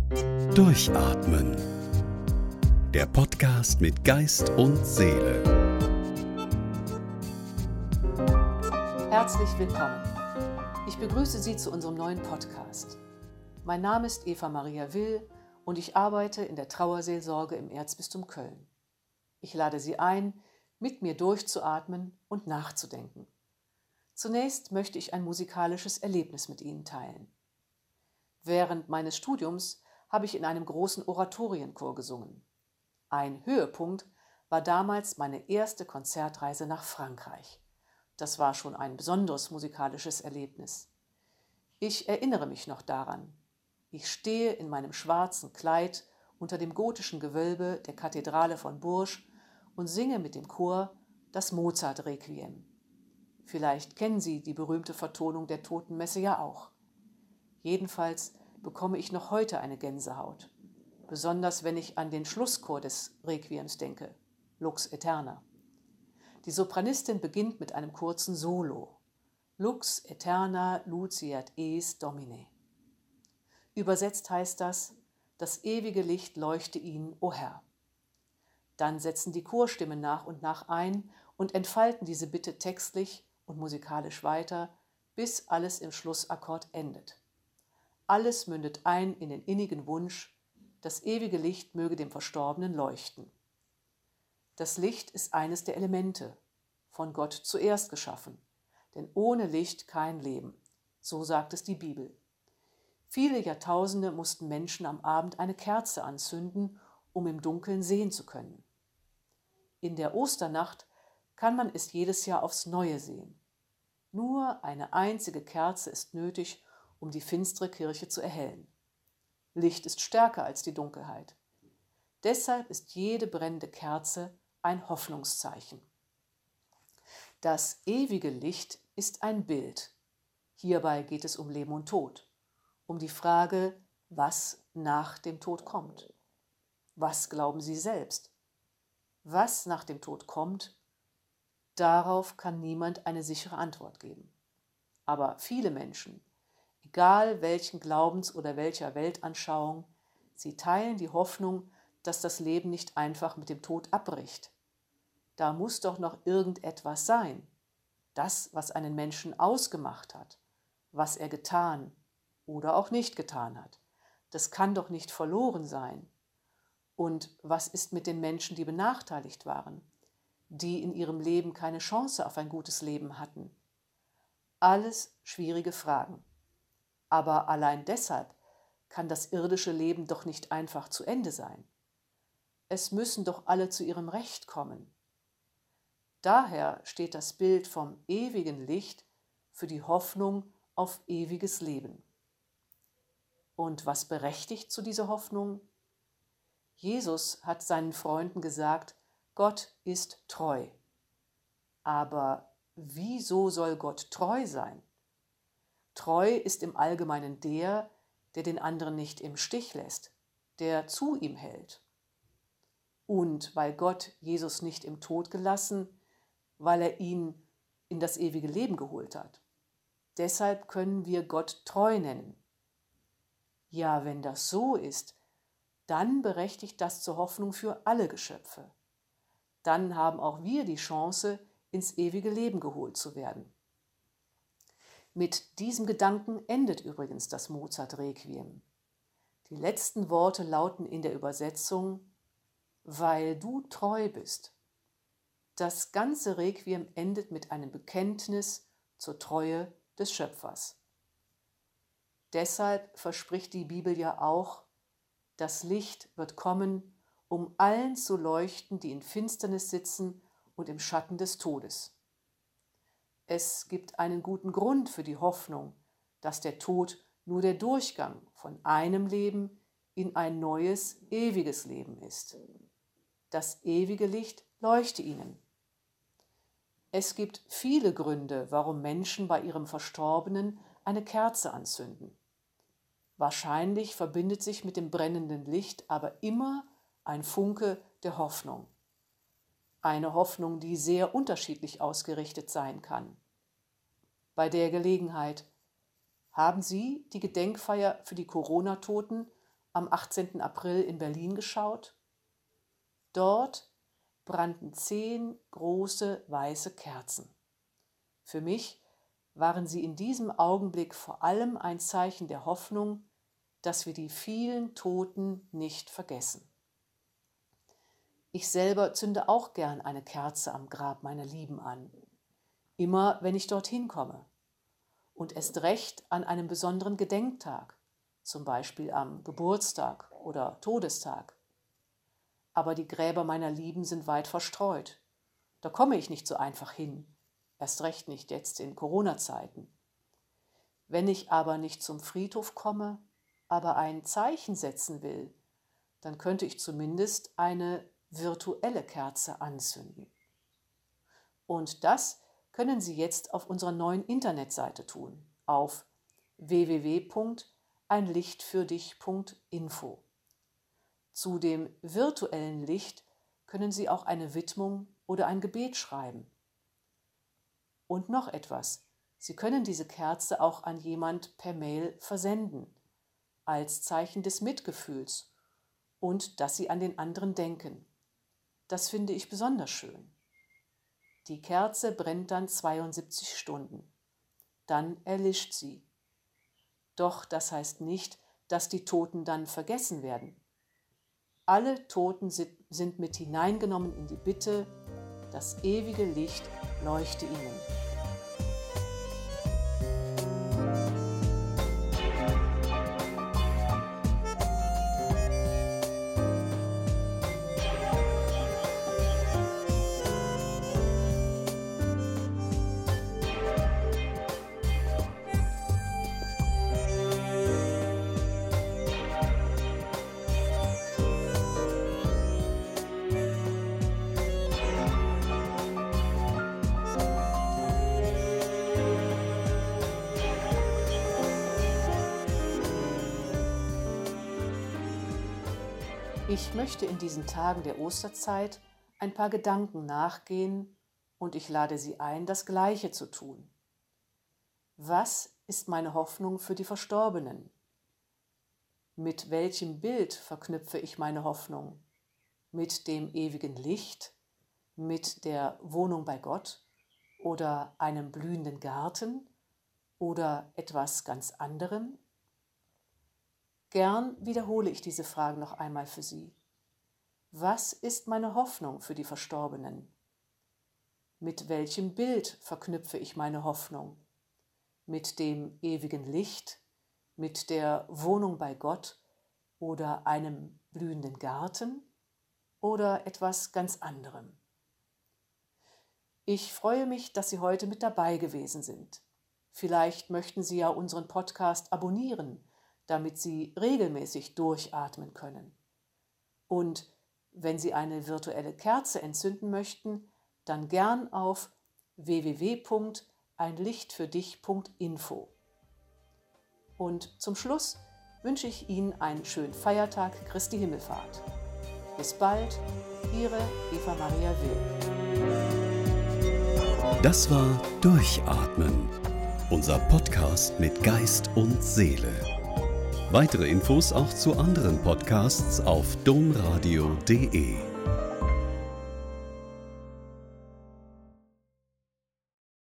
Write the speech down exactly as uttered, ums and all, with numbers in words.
Durchatmen. Der Podcast mit Geist und Seele. Herzlich willkommen. Ich begrüße Sie zu unserem neuen Podcast. Mein Name ist Eva Maria Will und ich arbeite in der Trauerseelsorge im Erzbistum Köln. Ich lade Sie ein, mit mir durchzuatmen und nachzudenken. Zunächst möchte ich ein musikalisches Erlebnis mit Ihnen teilen. Während meines Studiums habe ich in einem großen Oratorienchor gesungen. Ein Höhepunkt war damals meine erste Konzertreise nach Frankreich. Das war schon ein besonderes musikalisches Erlebnis. Ich erinnere mich noch daran. Ich stehe in meinem schwarzen Kleid unter dem gotischen Gewölbe der Kathedrale von Bourges und singe mit dem Chor das Mozart-Requiem. Vielleicht kennen Sie die berühmte Vertonung der Totenmesse ja auch. Jedenfalls bekomme ich noch heute eine Gänsehaut, besonders wenn ich an den Schlusschor des Requiems denke, Lux Aeterna. Die Sopranistin beginnt mit einem kurzen Solo, Lux Aeterna luceat eis Domine. Übersetzt heißt das, das ewige Licht leuchte ihnen, o Herr. Dann setzen die Chorstimmen nach und nach ein und entfalten diese Bitte textlich und musikalisch weiter, bis alles im Schlussakkord endet. Alles mündet ein in den innigen Wunsch, das ewige Licht möge dem Verstorbenen leuchten. Das Licht ist eines der Elemente, von Gott zuerst geschaffen, denn ohne Licht kein Leben, so sagt es die Bibel. Viele Jahrtausende mussten Menschen am Abend eine Kerze anzünden, um im Dunkeln sehen zu können. In der Osternacht kann man es jedes Jahr aufs Neue sehen. Nur eine einzige Kerze ist nötig, um die finstere Kirche zu erhellen. Licht ist stärker als die Dunkelheit. Deshalb ist jede brennende Kerze ein Hoffnungszeichen. Das ewige Licht ist ein Bild. Hierbei geht es um Leben und Tod, um die Frage, was nach dem Tod kommt. Was glauben Sie selbst? Was nach dem Tod kommt, darauf kann niemand eine sichere Antwort geben. Aber viele Menschen, egal welchen Glaubens- oder welcher Weltanschauung, sie teilen die Hoffnung, dass das Leben nicht einfach mit dem Tod abbricht. Da muss doch noch irgendetwas sein. Das, was einen Menschen ausgemacht hat, was er getan oder auch nicht getan hat. Das kann doch nicht verloren sein. Und was ist mit den Menschen, die benachteiligt waren, die in ihrem Leben keine Chance auf ein gutes Leben hatten? Alles schwierige Fragen. Aber allein deshalb kann das irdische Leben doch nicht einfach zu Ende sein. Es müssen doch alle zu ihrem Recht kommen. Daher steht das Bild vom ewigen Licht für die Hoffnung auf ewiges Leben. Und was berechtigt zu dieser Hoffnung? Jesus hat seinen Freunden gesagt, Gott ist treu. Aber wieso soll Gott treu sein? Treu ist im Allgemeinen der, der den anderen nicht im Stich lässt, der zu ihm hält. Und weil Gott Jesus nicht im Tod gelassen, weil er ihn in das ewige Leben geholt hat. Deshalb können wir Gott treu nennen. Ja, wenn das so ist, dann berechtigt das zur Hoffnung für alle Geschöpfe. Dann haben auch wir die Chance, ins ewige Leben geholt zu werden. Mit diesem Gedanken endet übrigens das Mozart-Requiem. Die letzten Worte lauten in der Übersetzung, weil du treu bist. Das ganze Requiem endet mit einem Bekenntnis zur Treue des Schöpfers. Deshalb verspricht die Bibel ja auch, das Licht wird kommen, um allen zu leuchten, die in Finsternis sitzen und im Schatten des Todes. Es gibt einen guten Grund für die Hoffnung, dass der Tod nur der Durchgang von einem Leben in ein neues, ewiges Leben ist. Das ewige Licht leuchte ihnen. Es gibt viele Gründe, warum Menschen bei ihrem Verstorbenen eine Kerze anzünden. Wahrscheinlich verbindet sich mit dem brennenden Licht aber immer ein Funke der Hoffnung. Eine Hoffnung, die sehr unterschiedlich ausgerichtet sein kann. Bei der Gelegenheit haben Sie die Gedenkfeier für die Corona-Toten am achtzehnten April in Berlin geschaut? Dort brannten zehn große weiße Kerzen. Für mich waren sie in diesem Augenblick vor allem ein Zeichen der Hoffnung, dass wir die vielen Toten nicht vergessen. Ich selber zünde auch gern eine Kerze am Grab meiner Lieben an, immer wenn ich dorthin komme. Und erst recht an einem besonderen Gedenktag, zum Beispiel am Geburtstag oder Todestag. Aber die Gräber meiner Lieben sind weit verstreut. Da komme ich nicht so einfach hin, erst recht nicht jetzt in Corona-Zeiten. Wenn ich aber nicht zum Friedhof komme, aber ein Zeichen setzen will, dann könnte ich zumindest eine virtuelle Kerze anzünden. Und das können Sie jetzt auf unserer neuen Internetseite tun, auf w w w punkt ein licht für dich punkt info. Zu dem virtuellen Licht können Sie auch eine Widmung oder ein Gebet schreiben. Und noch etwas, Sie können diese Kerze auch an jemand per Mail versenden, als Zeichen des Mitgefühls und dass Sie an den anderen denken. Das finde ich besonders schön. Die Kerze brennt dann zweiundsiebzig Stunden. Dann erlischt sie. Doch das heißt nicht, dass die Toten dann vergessen werden. Alle Toten sind mit hineingenommen in die Bitte, das ewige Licht leuchte ihnen. Ich möchte in diesen Tagen der Osterzeit ein paar Gedanken nachgehen und ich lade Sie ein, das Gleiche zu tun. Was ist meine Hoffnung für die Verstorbenen? Mit welchem Bild verknüpfe ich meine Hoffnung? Mit dem ewigen Licht? Mit der Wohnung bei Gott? Oder einem blühenden Garten? Oder etwas ganz anderem? Gern wiederhole ich diese Fragen noch einmal für Sie. Was ist meine Hoffnung für die Verstorbenen? Mit welchem Bild verknüpfe ich meine Hoffnung? Mit dem ewigen Licht, mit der Wohnung bei Gott oder einem blühenden Garten oder etwas ganz anderem? Ich freue mich, dass Sie heute mit dabei gewesen sind. Vielleicht möchten Sie ja unseren Podcast abonnieren, damit Sie regelmäßig durchatmen können. Und wenn Sie eine virtuelle Kerze entzünden möchten, dann gern auf w w w punkt ein licht für dich punkt info. Und zum Schluss wünsche ich Ihnen einen schönen Feiertag Christi Himmelfahrt. Bis bald, Ihre Eva Maria Will. Das war Durchatmen, unser Podcast mit Geist und Seele. Weitere Infos auch zu anderen Podcasts auf domradio punkt de.